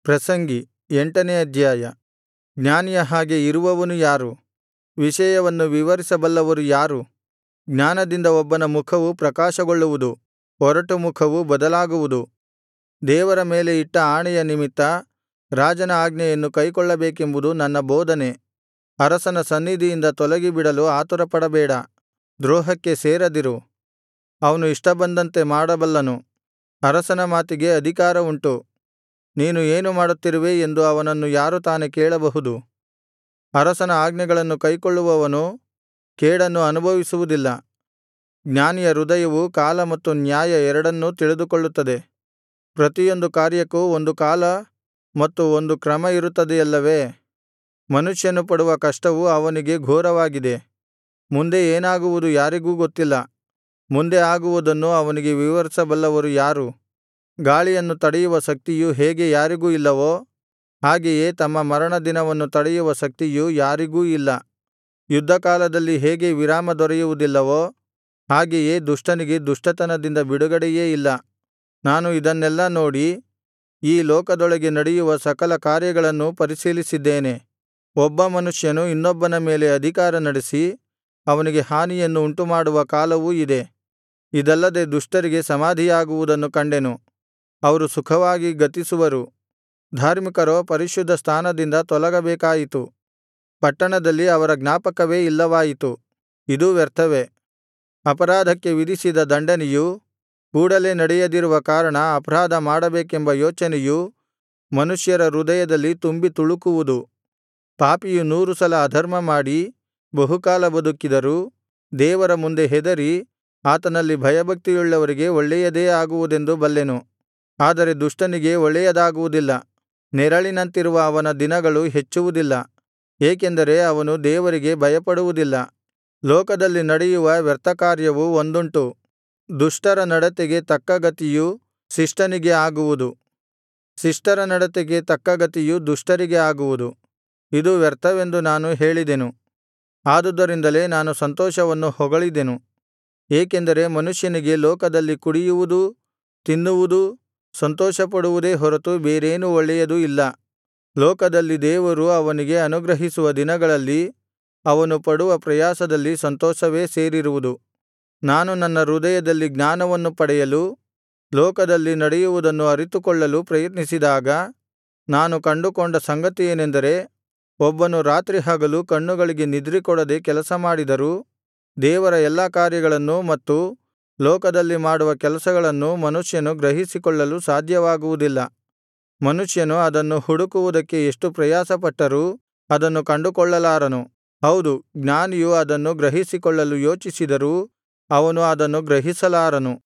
ಪ್ರಸಂಗಿ 8ನೇ ಅಧ್ಯಾಯ. ಜ್ಞಾನಿಯ ಹಾಗೆ ಇರುವವನು ಯಾರು? ವಿಷಯವನ್ನು ವಿವರಿಸಬಲ್ಲವರು ಯಾರು? ಜ್ಞಾನದಿಂದ ಒಬ್ಬನ ಮುಖವು ಪ್ರಕಾಶಗೊಳ್ಳುವುದು, ಒರಟು ಮುಖವು ಬದಲಾಗುವುದು. ದೇವರ ಮೇಲೆ ಇಟ್ಟ ಆಣೆಯ ನಿಮಿತ್ತ ರಾಜನ ಆಜ್ಞೆಯನ್ನು ಕೈಕೊಳ್ಳಬೇಕೆಂಬುದು ನನ್ನ ಬೋಧನೆ. ಅರಸನ ಸನ್ನಿಧಿಯಿಂದ ತೊಲಗಿಬಿಡಲು ಆತುರಪಡಬೇಡ, ದ್ರೋಹಕ್ಕೆ ಸೇರದಿರು. ಅವನು ಇಷ್ಟಬಂದಂತೆ ಮಾಡಬಲ್ಲನು, ಅರಸನ ಮಾತಿಗೆ ಅಧಿಕಾರ ಉಂಟು. ನೀನು ಏನು ಮಾಡುತ್ತಿರುವೆ ಎಂದು ಅವನನ್ನು ಯಾರು ತಾನೆ ಕೇಳಬಹುದು? ಅರಸನ ಆಜ್ಞೆಗಳನ್ನು ಕೈಕೊಳ್ಳುವವನು ಕೇಡನ್ನು ಅನುಭವಿಸುವುದಿಲ್ಲ. ಜ್ಞಾನಿಯ ಹೃದಯವು ಕಾಲ ಮತ್ತು ನ್ಯಾಯ ಎರಡನ್ನೂ ತಿಳಿದುಕೊಳ್ಳುತ್ತದೆ. ಪ್ರತಿಯೊಂದು ಕಾರ್ಯಕ್ಕೂ ಒಂದು ಕಾಲ ಮತ್ತು ಒಂದು ಕ್ರಮ ಇರುತ್ತದೆಯಲ್ಲವೇ? ಮನುಷ್ಯನು ಪಡುವ ಕಷ್ಟವು ಅವನಿಗೆ ಘೋರವಾಗಿದೆ. ಮುಂದೆ ಏನಾಗುವುದು ಯಾರಿಗೂ ಗೊತ್ತಿಲ್ಲ. ಮುಂದೆ ಆಗುವುದನ್ನು ಅವನಿಗೆ ವಿವರಿಸಬಲ್ಲವರು ಯಾರು? ಗಾಳಿಯನ್ನು ತಡೆಯುವ ಶಕ್ತಿಯು ಹೇಗೆ ಯಾರಿಗೂ ಇಲ್ಲವೋ, ಹಾಗೆಯೇ ತಮ್ಮ ಮರಣದಿನವನ್ನು ತಡೆಯುವ ಶಕ್ತಿಯು ಯಾರಿಗೂ ಇಲ್ಲ. ಯುದ್ಧಕಾಲದಲ್ಲಿ ಹೇಗೆ ವಿರಾಮ ದೊರೆಯುವುದಿಲ್ಲವೋ, ಹಾಗೆಯೇ ದುಷ್ಟನಿಗೆ ದುಷ್ಟತನದಿಂದ ಬಿಡುಗಡೆಯೇ ಇಲ್ಲ. ನಾನು ಇದನ್ನೆಲ್ಲಾ ನೋಡಿ, ಈ ಲೋಕದೊಳಗೆ ನಡೆಯುವ ಸಕಲ ಕಾರ್ಯಗಳನ್ನೂ ಪರಿಶೀಲಿಸಿದ್ದೇನೆ. ಒಬ್ಬ ಮನುಷ್ಯನು ಇನ್ನೊಬ್ಬನ ಮೇಲೆ ಅಧಿಕಾರ ನಡೆಸಿ ಅವನಿಗೆ ಹಾನಿಯನ್ನು ಉಂಟುಮಾಡುವ ಕಾಲವೂ ಇದೆ. ಇದಲ್ಲದೆ ದುಷ್ಟರಿಗೆ ಸಮಾಧಿಯಾಗುವುದನ್ನು ಕಂಡೆನು. ಅವರು ಸುಖವಾಗಿ ಗತಿಸುವರು. ಧಾರ್ಮಿಕರೋ ಪರಿಶುದ್ಧ ಸ್ಥಾನದಿಂದ ತೊಲಗಬೇಕಾಯಿತು. ಪಟ್ಟಣದಲ್ಲಿ ಅವರ ಜ್ಞಾಪಕವೇ ಇಲ್ಲವಾಯಿತು. ಇದೂ ವ್ಯರ್ಥವೇ. ಅಪರಾಧಕ್ಕೆ ವಿಧಿಸಿದ ದಂಡನೆಯು ಕೂಡಲೇ ನಡೆಯದಿರುವ ಕಾರಣ ಅಪರಾಧ ಮಾಡಬೇಕೆಂಬ ಯೋಚನೆಯು ಮನುಷ್ಯರ ಹೃದಯದಲ್ಲಿ ತುಂಬಿ ತುಳುಕುವುದು. ಪಾಪಿಯು 100 ಸಲ ಅಧರ್ಮ ಮಾಡಿ ಬಹುಕಾಲ ಬದುಕಿದರೂ ದೇವರ ಮುಂದೆ ಹೆದರಿ ಆತನಲ್ಲಿ ಭಯಭಕ್ತಿಯುಳ್ಳವರಿಗೆ ಒಳ್ಳೆಯದೇ ಆಗುವುದೆಂದು ಬಲ್ಲೆನು. ಆದರೆ ದುಷ್ಟನಿಗೆ ಒಳ್ಳೆಯದಾಗುವುದಿಲ್ಲ. ನೆರಳಿನಂತಿರುವ ಅವನ ದಿನಗಳು ಹೆಚ್ಚುವುದಿಲ್ಲ, ಏಕೆಂದರೆ ಅವನು ದೇವರಿಗೆ ಭಯಪಡುವುದಿಲ್ಲ. ಲೋಕದಲ್ಲಿ ನಡೆಯುವ ವ್ಯರ್ಥಕಾರ್ಯವು ಒಂದುಂಟು, ದುಷ್ಟರ ನಡತೆಗೆ ತಕ್ಕ ಗತಿಯು ಶಿಷ್ಟನಿಗೆ ಆಗುವುದು, ಶಿಷ್ಟರ ನಡತೆಗೆ ತಕ್ಕ ಗತಿಯು ದುಷ್ಟರಿಗೆ ಆಗುವುದು. ಇದು ವ್ಯರ್ಥವೆಂದು ನಾನು ಹೇಳಿದೆನು. ಆದುದರಿಂದಲೇ ನಾನು ಸಂತೋಷವನ್ನು ಹೊಗಳಿದೆನು. ಏಕೆಂದರೆ ಮನುಷ್ಯನಿಗೆ ಲೋಕದಲ್ಲಿ ಕುಡಿಯುವುದೂ ತಿನ್ನುವುದೂ ಸಂತೋಷಪಡುವುದೇ ಹೊರತು ಬೇರೇನೂ ಒಳ್ಳೆಯದು ಇಲ್ಲ. ಲೋಕದಲ್ಲಿ ದೇವರು ಅವನಿಗೆ ಅನುಗ್ರಹಿಸುವ ದಿನಗಳಲ್ಲಿ ಅವನು ಪಡುವ ಪ್ರಯಾಸದಲ್ಲಿ ಸಂತೋಷವೇ ಸೇರಿರುವುದು. ನಾನು ನನ್ನ ಹೃದಯದಲ್ಲಿ ಜ್ಞಾನವನ್ನು ಪಡೆಯಲು, ಲೋಕದಲ್ಲಿ ನಡೆಯುವುದನ್ನು ಅರಿತುಕೊಳ್ಳಲು ಪ್ರಯತ್ನಿಸಿದಾಗ ನಾನು ಕಂಡುಕೊಂಡ ಸಂಗತಿಯೇನೆಂದರೆ, ಒಬ್ಬನು ರಾತ್ರಿ ಹಗಲು ಕಣ್ಣುಗಳಿಗೆ ನಿದ್ರೆಕೊಡದೆ ಕೆಲಸ ಮಾಡಿದರೂ ದೇವರ ಎಲ್ಲಾ ಕಾರ್ಯಗಳನ್ನೂ ಮತ್ತು ಲೋಕದಲ್ಲಿ ಮಾಡುವ ಕೆಲಸಗಳನ್ನೂ ಮನುಷ್ಯನು ಗ್ರಹಿಸಿಕೊಳ್ಳಲು ಸಾಧ್ಯವಾಗುವುದಿಲ್ಲ. ಮನುಷ್ಯನು ಅದನ್ನು ಹುಡುಕುವುದಕ್ಕೆ ಎಷ್ಟು ಪ್ರಯಾಸಪಟ್ಟರೂ ಅದನ್ನು ಕಂಡುಕೊಳ್ಳಲಾರನು. ಹೌದು, ಜ್ಞಾನಿಯು ಅದನ್ನು ಗ್ರಹಿಸಿಕೊಳ್ಳಲು ಯೋಚಿಸಿದರೂ ಅವನು ಅದನ್ನು ಗ್ರಹಿಸಲಾರನು.